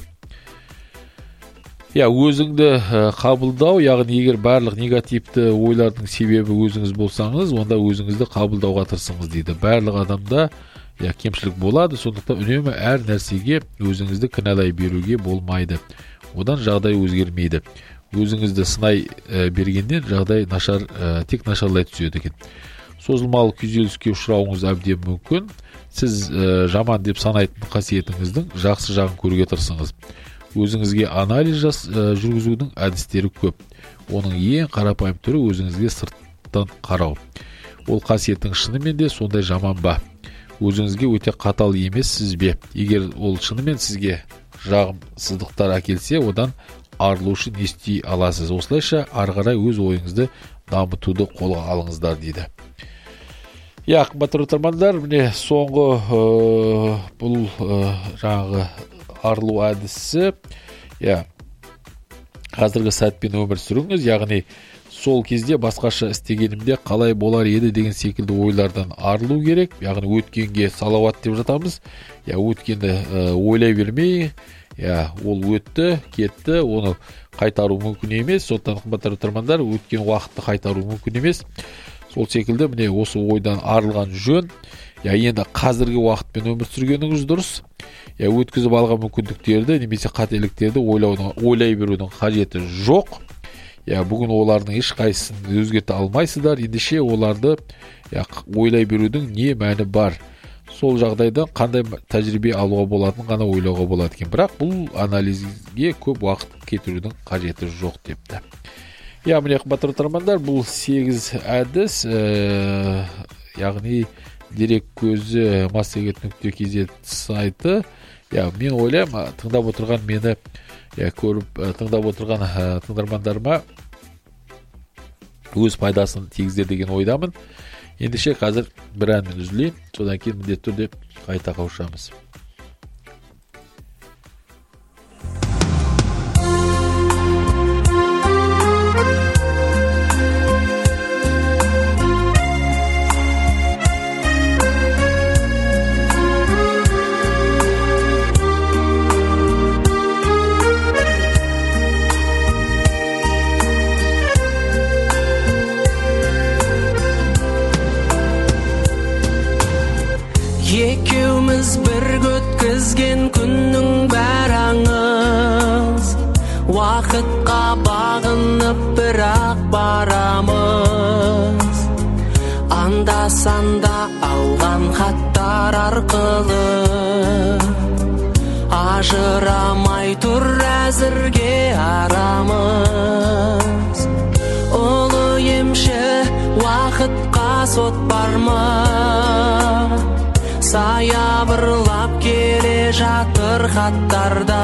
Я өзіңді ә, қабылдау, яғни егер барлық негативті ойлардың себебі өзіңіз болсаңыз, онда өзіңізді қабылдауға тырысыңыз дейді. Барлық адамда я кемшілік болады, сондықтан үнемі әр нәрсеге өзіңізді кінәлай беруге болмайды. Одан жағдай өзгермейді. Өзіңізді сынай ә, бергеннен жағдай нашар, ә, тек нашарлай түседі екен. Созылмалы күйзеліске ұшырауыңыз әбден мүмкін. Сіз ә, жаман деп санайтын қасиетіңіздің жақсы жағын көруге тырысыңыз. Өзіңізге анализ жас, ә, жүргізудің әдістері көп. Оның ең қарапайым түрі өзіңізге сырттан қарау. Ол қасиеттің шынымен де сондай жаман ба? Өзіңізге өте қатал емессіз бе? Егер ол шынымен сізге жағымсыздықтар әкелсе, одан арылу үшін не істей аласыз? Осылайша ары қарай өз ойыңызды дамытуды қолға алыңыздар дейді. Я, қымбатты тыңдармандар, міне соңғы ә, бұл ә, жаңағы арылу әдісі. Я, қазіргі сәтпен өмір сүріңіз, яғни сол кезде басқаша істегенімде қалай болар еді деген секілді ойлардан арылу керек. Яғни өткенге салауат деп жатамыз. Я, өткенді ә, ойлай бермей, я, ол өтті, кетті, оны қайтару мүмкін емес. Сондықтан қымбатты тыңдармандар, өткен уақытты қайтару мүмкін емес. Сол секілді міне осы ойдан арылған жөн. Я, енді қазіргі уақытпен өмір сүргеніңіз дұрыс. Я, өткізіп алған мүмкіндіктерді немесе қателіктерді ойлаудың, ойлай берудің қажеті жоқ. Я, бүгін олардың ешқайсысын өзгерте алмайсыздар. Ендеше оларды я, ойлай берудің не мәні бар? Сол жағдайдан қандай тәжірибе алуға болатынын ғана ойлауға болады екен. Бірақ бұл анализге көп уақыт кетірудің қажеті жоқ депті. Я, міне қымбатты тыңдармандар, бұл сегіз әдіс, ә, яғни дерек көзі массагет нүкте кз сайты. Я, мен ойлаймын, тыңдап отырған мені я, көріп тыңдап отырған ә, тыңдармандарыма өз пайдасын тигізер деген ойдамын. Ендеше қазір бір әнмен үзілейін, содан кейін міндетті түрде қайта қауышамыз.
Екеуміз бір Уақытқа бағынып бірақ барамыз, анда-санда алған хаттар арқылы. Ажырамай тұр әзірге арамыз. Ұлы емші уақытқа сот бар ма? Саябырлап келе жатыр хаттарда.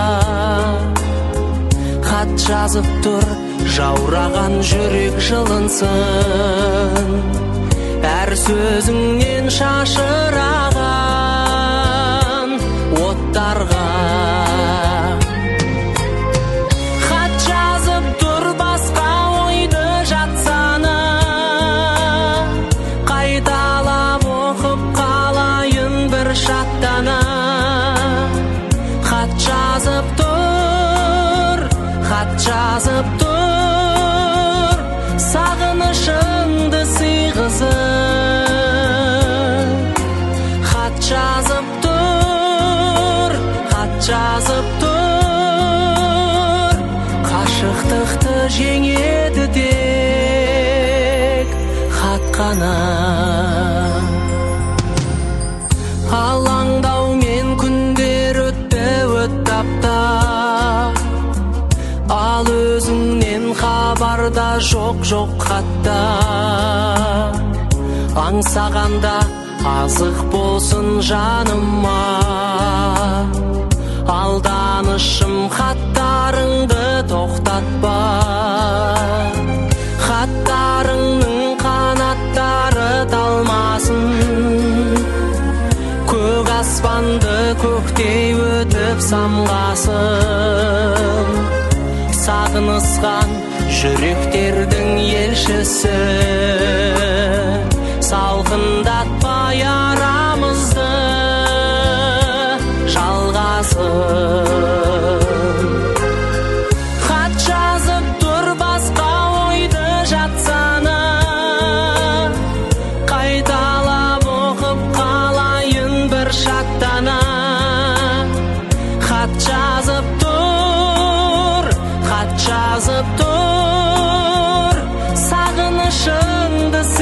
Хат жазып тұр, жаураған жүрек жылынсын. Әр сөзіңнен шашыраған оттарға. Хат жазып тұр, басқа ойды жатсана. Қайталап оқып қалайын бір шаттана. Хат жазып тұр, хат жазып тұр, сағынышыңды сыйғызып. Хат жазып тұр, хат жазып тұр, қашықтықты жеңеді тек хат қана. Алаңдаумен күндер өтті өттаптап, ал өзіңнен хабарда жоқ-жоқ хатта. Аңсағанда азық болсын жаныма, алданышым хаттарыңды тоқтатпа. Хаттарыңның қанаттары талмасын, көк аспанды көктей өтіп самғасын. Сағынысқан жүректердің елшісі, салқындатпай арамызды жалғасын. Хат жазып тұр, басқа ойды жатсана. Қайталап оқып қалайын бір шаттана. Хат жазып тұр, хат жазып тұр, сағынышыңды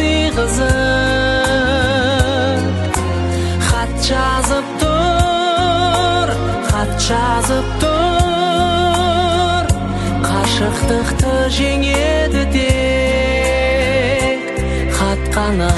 сыйғызып. Хат жазып тұр, хат жазып тұр, қашықтықты жеңеді тек хат қана.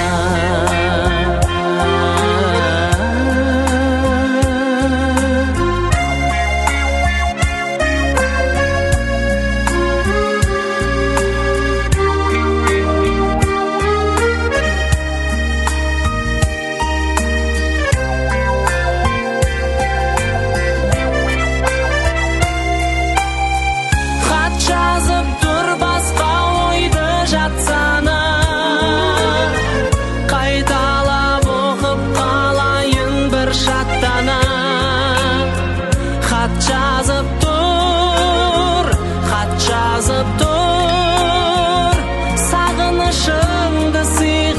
Хат жазып тұр, хат жазып тұр, сағынышыңды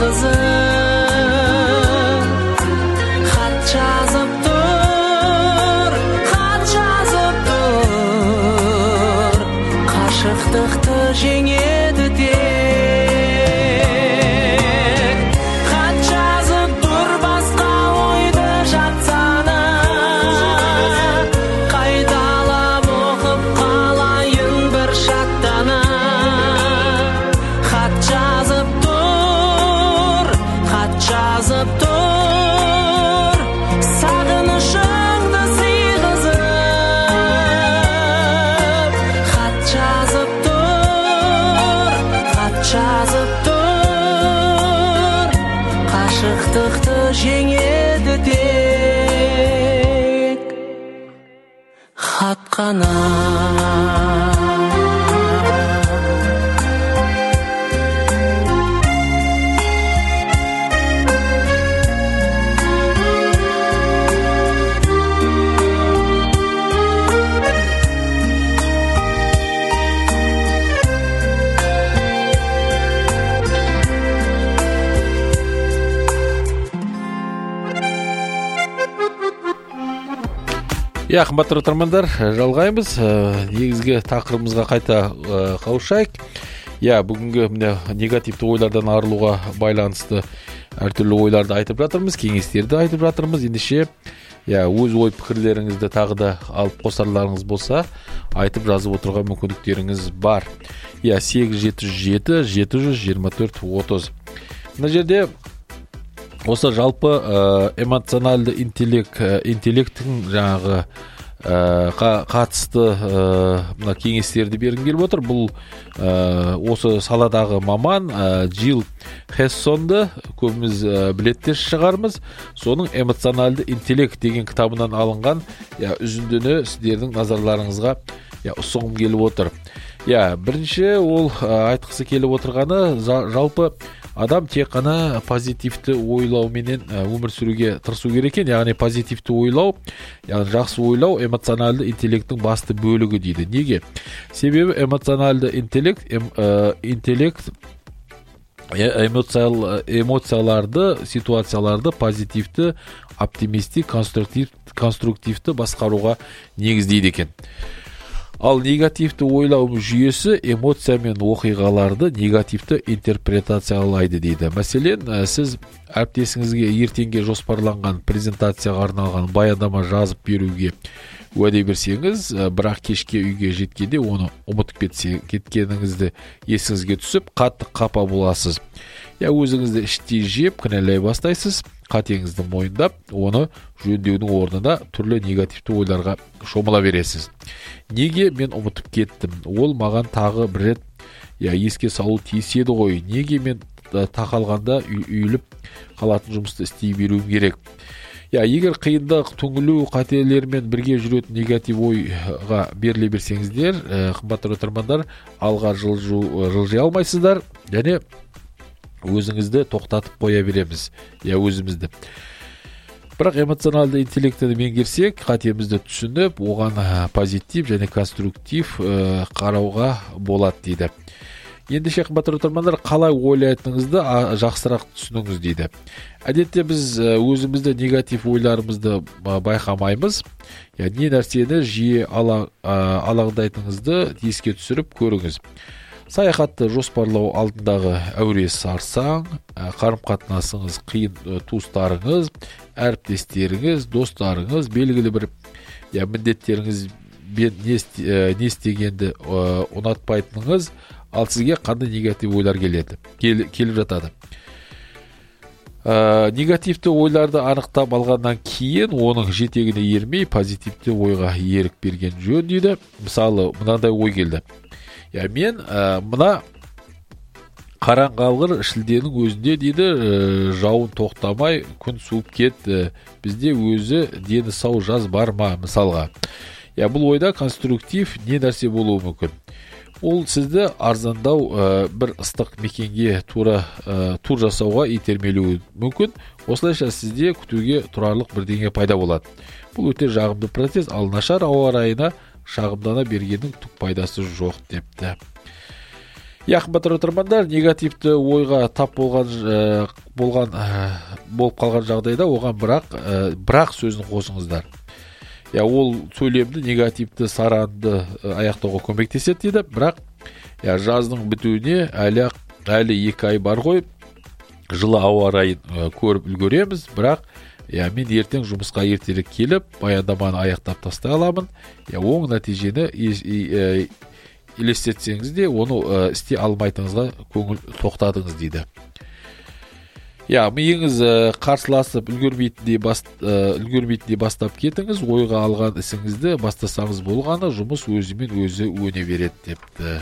сыйғызып. Хат жазып тұр, хат жазып тұр, қашықтықты жеңеді тек. Хат жазып тұр, басқа ойды жатсана. Қайталап оқып қалайын бір шаттана. Хат жазып тұр, хат жазып тұр, сағынышыңды сыйғызып. Хат жазып тұр, хат жазып тұр, қашықтықты жеңеді тек хат қана.
Я қымбатты тыңдармандар, жалғаймыз. Негізгі тақырыбымызға қайта қауышайық. Я бүгінгі міне негативті ойлардан арылуға байланысты әртүрлі ойларды айтып жатырмыз, кеңестерді айтып жатырмыз. Ендеше я өз ой пікірлеріңізді тағы да алып қосарларыңыз болса, айтып жазып отырған мүмкіндіктеріңіз бар. Я сегіз жеті жүз жеті жеті жүз жиырма төрт отыз. Мына жерде осы жалпы эмоционалды интеллект интеллекттің жаңағы қатысты мына кеңестерді бергім келіп отыр. Бұл осы саладағы маман Джилл Хессонды көбіміз білетін шығармыз. Соның эмоционалды интеллект деген кітабынан алынған үзіндіні сіздердің назарларыңызға ұсынғым келіп отыр. Я бірінші ол айтқысы келіп отырғаны жалпы адам тек қана позитивті ойлауменен өмір сүруге тырысу керек екен. Яғни позитивті ойлау, яғни жақсы ойлау эмоционалды интеллекттің басты бөлігі дейді. Неге? Себебі эмоционалды интеллект интеллект эмоцияларды, ситуацияларды позитивті, оптимистік, конструктивті басқаруға негіздейді екен. Ал негативті ойлау жүйесі эмоция мен оқиғаларды негативті интерпретациялайды дейді. Мәселен, сіз әріптесіңізге ертеңге жоспарланған презентацияға арналған баяндама жазып беруге уәде берсеңіз, бірақ кешке үйге жеткенде оны ұмытып кеткеніңізді есіңізге түсіп, қатты қапа боласыз. Я өзіңізді іштей жеп, кінәлай бастайсыз. Қатеңізді мойындап, оны жөндеудің орнына түрлі негативті ойларға шомыла бересіз. Неге мен ұмытып кеттім? Ол маған тағы бір рет я еске салу тиіс еді ғой. Неге мен тақалғанда үйіліп қалатын жұмысты істей беруім керек? Я егер қиындық, түңілу, қателермен бірге жүретін негатив ойға беріле берсеңіздер, қымбатты тыңдармандар, алға жылжи алмайсыздар, және өзіңізді тоқтатып қоя береміз. Я өзімізді. Бірақ эмоционалды интеллектіні меңгерсек, қатемізді түсініп, оған позитив және конструктив қарауға болады дейді. Ендеше қымбатты тыңдармандар, қалай ойлайтыныңызды жақсырақ түсініңіз дейді. Әдетте біз өзімізді негатив ойларымызды байқамаймыз. Не нәрсені жиі алаңдайтыныңызды еске түсіріп көріңіз. Саяхатты жоспарлау алдындағы әуре сарсаң, қарым-қатынасыңыз қиын туыстарыңыз, әріптестеріңіз, достарыңыз, белгілі бір міндеттеріңіз не істегенді ұнатпайтыныңыз, ал сізге қандай негатив ойлар келеді, келіп жатады. Негативті ойларды анықтап алғаннан кейін оның жетегіне ермей позитивті ойға ерік берген жөн дейді. Мысалы, мынандай ой келді. Я мен мына қараңғалғыр шілденің өзінде дейді, жауын тоқтамай күн суып кетті. Бізде өзі дені сау жаз бар ма, мысалға. Я бұл ойда конструктив не нәрсе болуы мүмкін. Ол сізді арзандау бір ыстық мекенге тура тур жасауға итермелеуі мүмкін. Осылайша сізде күтуге тұрарлық бірдеңе пайда болады. Бұл өте жағымды процесс, ал нашар ауа райына шағымдана бергеннің түк пайдасы жоқ депті. Я қымбатты тыңдармандар, негативті ойға тап болған болған болып қалған жағдайда оған бірақ бірақ сөзін қосыңыздар. Я ол сөйлемді негативті саранды аяқтауға көмектеседі дейді, бірақ я жаздың бітуіне әлі әлі екі ай бар ғой. Жылы ауа райын көріп үлгереміз, бірақ я мен ертең жұмысқа ертерек келіп, баяндаманы аяқтап тастай аламын. Я оң нәтижені елестетсеңіз де, оны істей алмайтыңызға көңіл тоқтадыңыз дейді. Я миыңыз қарсыласып үлгермейтіндей баст, үлгермейтіндей бастап кетіңіз, ойға алған ісіңізді бастасаңыз болғаны жұмыс өзімен өзі өне береді депті.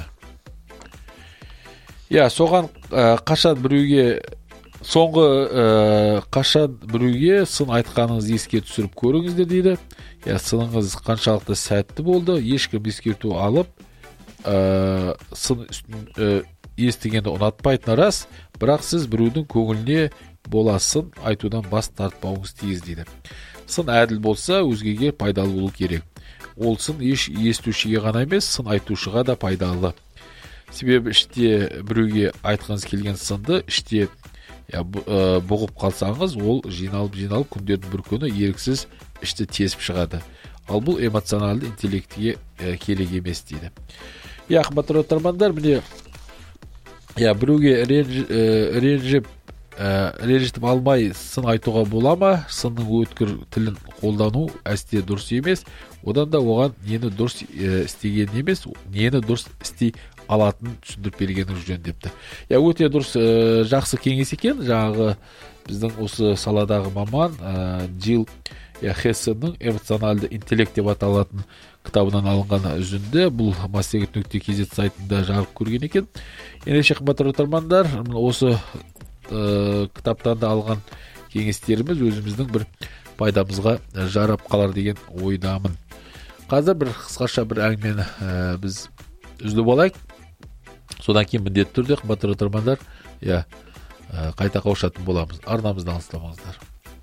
Я соған қашан біреуге соңғы қашан біреуге сын айтқаныңыз еске түсіріп көріңіздер дейді. Я сыныңыз қаншалықты сәтті болды, ешкім ескерту алып сын естігенді ұнатпайтыны рас, бірақ сіз біреудің көңіліне боласын айтудан бас тартпауыңыз тиіс дейді. Сын әділ болса, өзгеге пайдалы болу керек. Ол сын еш естушіге ғана емес, сын айтушыға да пайдалы. Себебі іште біреуге айтқыңыз келген сынды іште бұғып қалсаңыз, ол жиналып-жиналып күндердің бір күні еріксіз ішті тесіп шығады. ал бұл эмоционалды интеллектіге ә, керек емес дейді. Я қымбатты тыңдармандар, міне я біреуге ренжіп ренжітіп алмай сын айтуға бола ма? Сынның өткір тілін қолдану әсте дұрыс емес. Одан да оған нені дұрыс істеген емес, нені дұрыс істей алатынын түсіндіріп бергеніңіз жөн депті. Я өте дұрыс жақсы кеңес екен. Жаңағы біздің осы саладағы маман Джилл Хессенің эмоционалды интеллект деп аталатын кітабынан алынған үзінді бұл массагет нүкте кз сайтында жарық көрген екен. Ендеше қымбатты тыңдармандар, осы ә, кітаптан да алған кеңестеріміз өзіміздің бір пайдамызға жарап қалар деген ойдамын. Қазір бір қысқаша бір әңгімені ә, біз үзіліп алайық. Содан кейін міндетті түрде қымбатты тыңдармандар, я ә, қайта қауышатын боламыз. Арнамыздан алыстамаңыздар.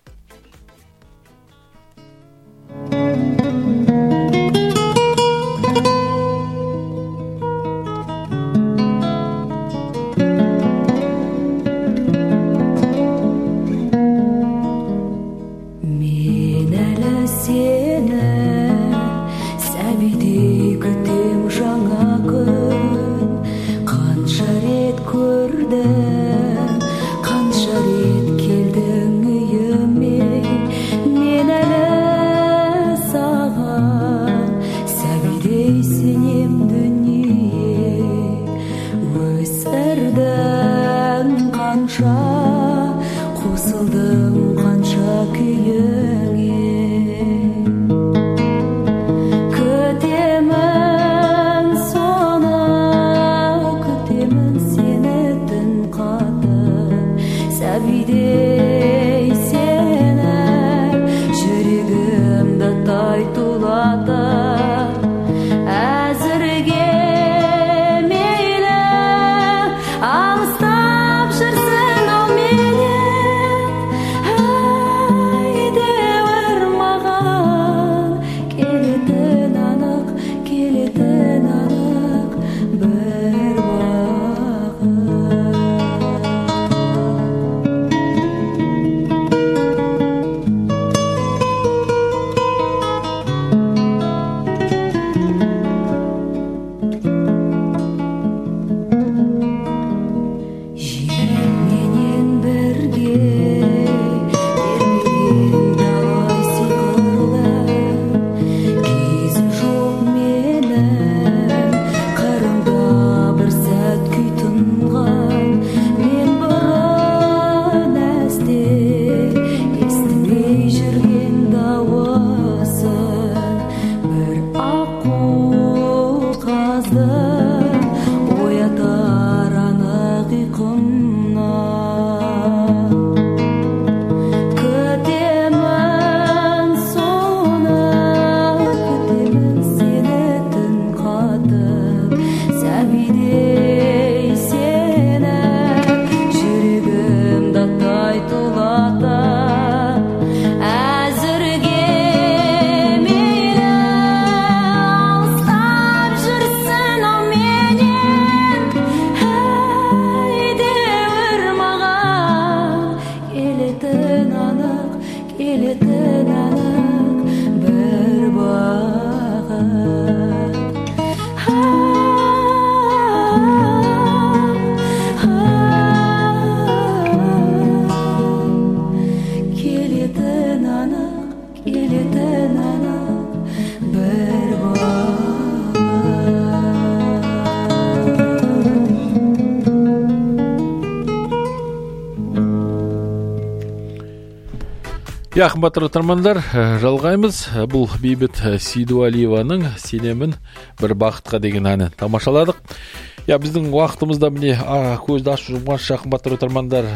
Я қымбатты тыңдармандар, жалғаймыз. Бұл Бейбіт Сейдуалиеваның Сенемін бір бақытқа деген әнін тамашаладық. Я біздің уақытымызда міне көзді ашып жұмғанша қымбатты тыңдармандар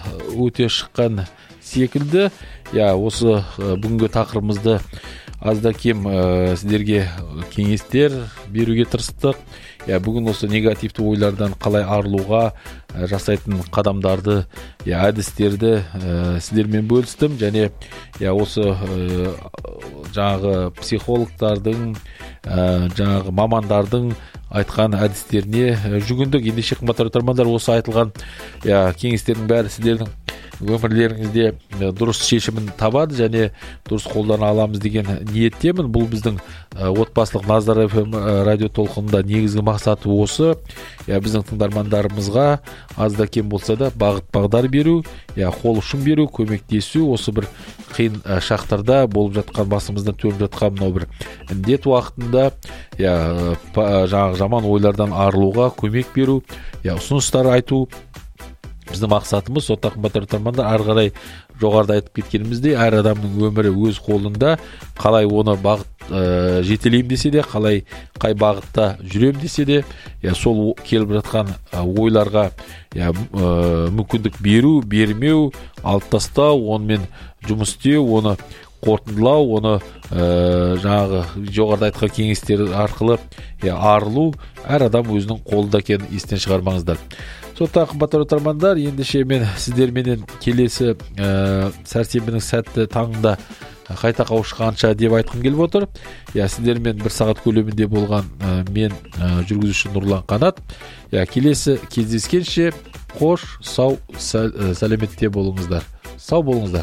өте шыққан секілді. Я осы бүгінгі тақырыбымызды азда кем сіздерге кеңестер беруге тырыстық. Я бүгін осы негативті ойлардан қалай арылуға жасайтын қадамдарды, я әдістерді сіздермен бөлістім, және я осы жаңағы психологтардың, жаңағы мамандардың айтқан әдістеріне жүгіндік. Ендеше қымбатты тыңдармандар, осы айтылған я кеңестердің бәрі сіздердің өмірлеріңізде дұрыс шешімін табады және дұрыс қолдана аламыз деген ниеттемін. Бұл біздің отбасылық Назар эф эм радио толқынында негізгі мақсаты осы. Я біздің тыңдармандарымызға аз да кем болса да бағыт бағдар беру, я қол ұшын беру, көмектесу, осы бір қиын шақтарда болып жатқан, басымыздан төніп жатқан мынау бір індет уақытында я жаңағы жаман ойлардан арылуға көмек беру, я ұсыныстар айту. Біздің мақсатымыз, соттақ қымбатты тыңдармандар, ары қарай жоғарыда айтып кеткеніміздей, әр адамның өмірі өз қолында, қалай оны бағыт ә, жетелеймін десе де, қалай қай бағытта жүрем десе де, я сол келіп жатқан ә, ойларға я, ә, мүмкіндік беру, бермеу, алып тастау, онымен жұмыс істеу, оны қорытындылау, оны ә, жаңағы жоғарыда айтқан кеңестер арқылы я, арылу, әр адам өзінің қолында екенін естен шығармаңыздар. Соттақ қымбатты тыңдармандар, ендеше мен сіздерменен келесі ә, сәрсенбінің сәтті таңында қайта қауышқанша деп айтқым келіп отыр. Я, сіздермен бір сағат көлемінде болған ә, мен ә, жүргізуші Нұрлан Қанат. Я, келесі кездескенше қош, сау, сәл, ә, сәлеметте болыңыздар. Сау болыңыздар.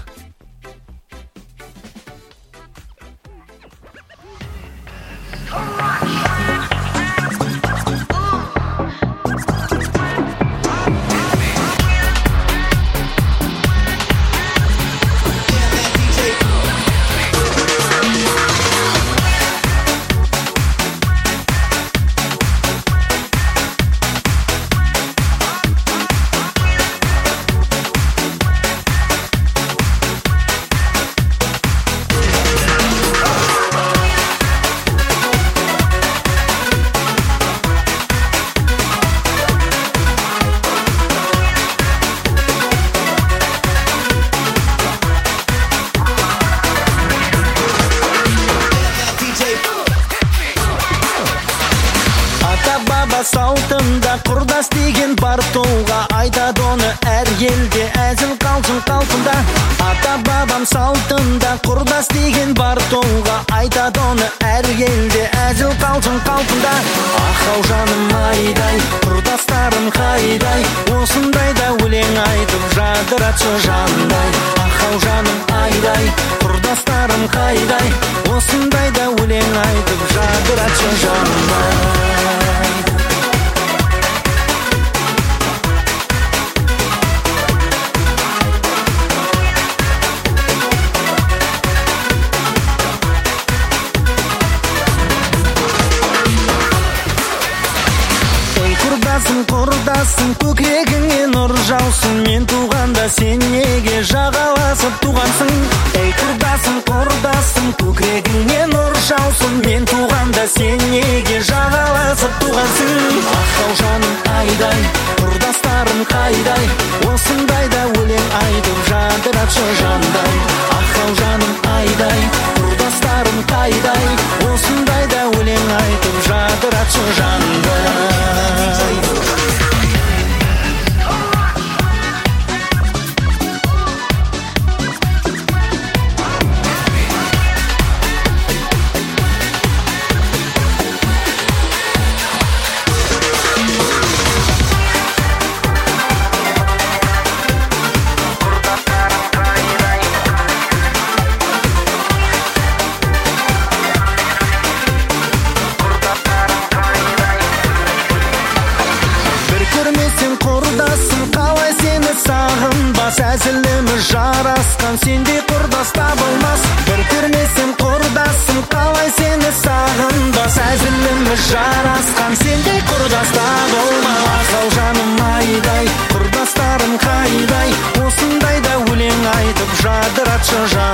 Салтында құрдас деген бар толға, айтады оны әр елде әзіл қалжың қалпында. Ата бабам салтында құрдас деген бар толға, айтады оны әр елде әзіл қалжың қалпында. Ақау жаным айдай, құрдастарым қайдай, осындайда өлең айтып жадыратшы жандай. Ақау жаным айдай, құрдастарым қайдай, осындайда өлең айтып жадыратшы жандай. Құрдасым, көкірегіңе нұр жаусын, мен туғанда сен неге жағаласып туғансың? Ей құрдасым, құрдасым, көкірегіңе нұр жаусын, мен туғанда сен неге жағаласып туғансың? Ақау жаным айдай, құрдастарым қайдай, осындайда өлең айтып жадыратшы жандай. Ақау жаным айдай, құрдастарым қайдай, осындайда өлең айтып жадыратшы жандай. Әзіліміз жарасқан, сендей құрдас табылмас. Бір көрмесем құрдасым, қалай сені сағынбас. Әзіліміз жарасқан, сендей құрдас табылмас. Ақау жаным айдай, құрдастарым қайдай, осындайда өлең айтып жадыратшы жан.